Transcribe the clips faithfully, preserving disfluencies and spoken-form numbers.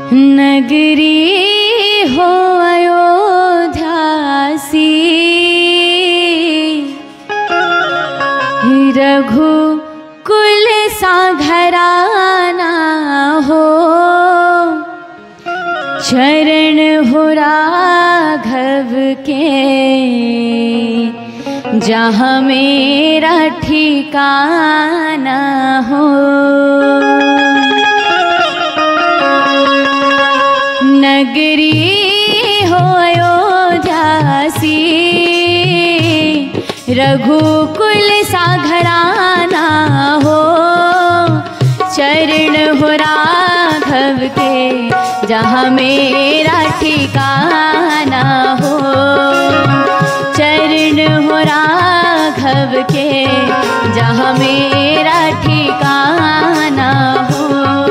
नगरी हो अयोध्यासी, रघुकुल सा घराना हो, चरण हो राघव के जहाँ मेरा ठिकाना हो। नगरी हो अयोध्यासी, रघुकुल सा घराना हो, चरण हो राघव के जहाँ मेरा ठिकाना हो, चरण हो राघव के जहाँ मेरा ठिकाना हो।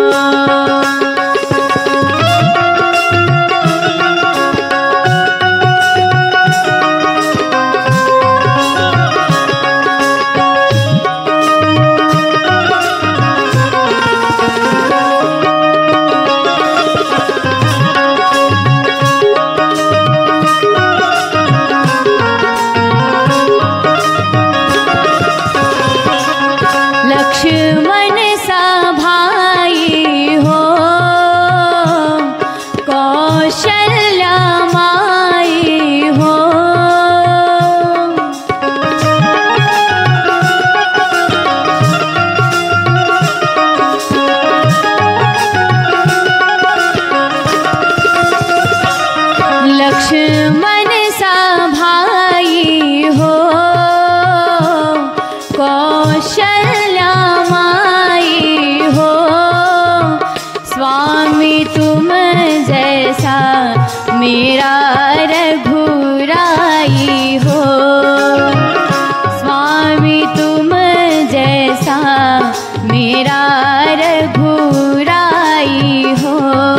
लक्ष्मण सा भाई हो, कौशल्या माई हो, लक्ष्मण सा भाई हो, कौशल्या माई हो, स्वामी तुम जैसा मेरा रघुराई हो, स्वामी तुम जैसा मेरा रघुराई हो।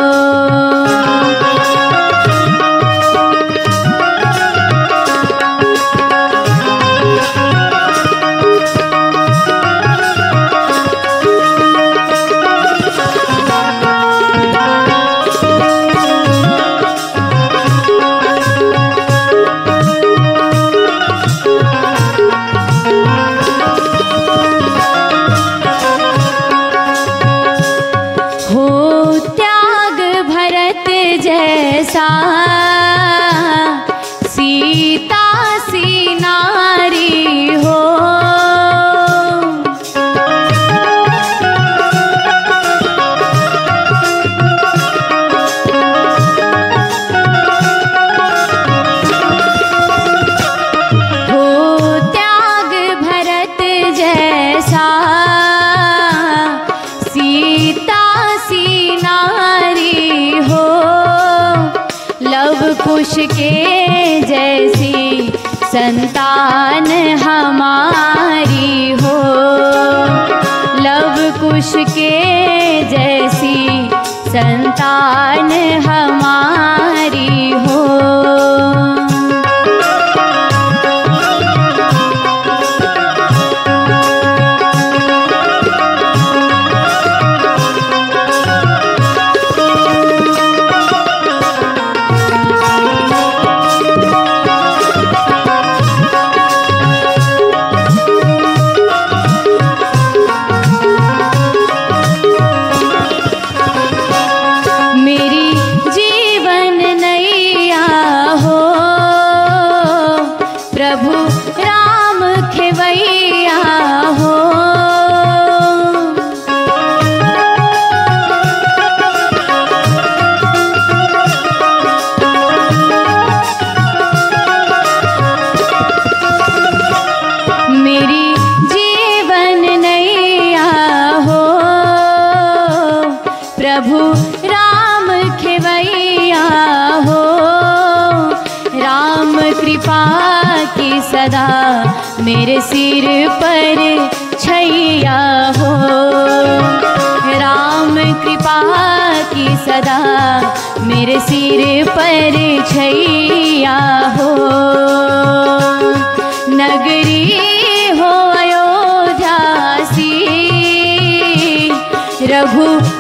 जैसा सीता सी नारी हो, हो त्याग भरत जैसा सीता सी नारी हो, लव कुश के जैसी संतान हमारी हो, लव कुश के जैसी संतान हमारी हो। मेरी जीवन नैया हो, प्रभु राम खेवैया हो, मेरी जीवन नैया हो, प्रभु राम खेवैया हो, राम कृपा की सदा मेरे सिर पर छैया हो, राम कृपा की सदा मेरे सिर पर छैया हो। नगरी हो अयोध्यासी, रघु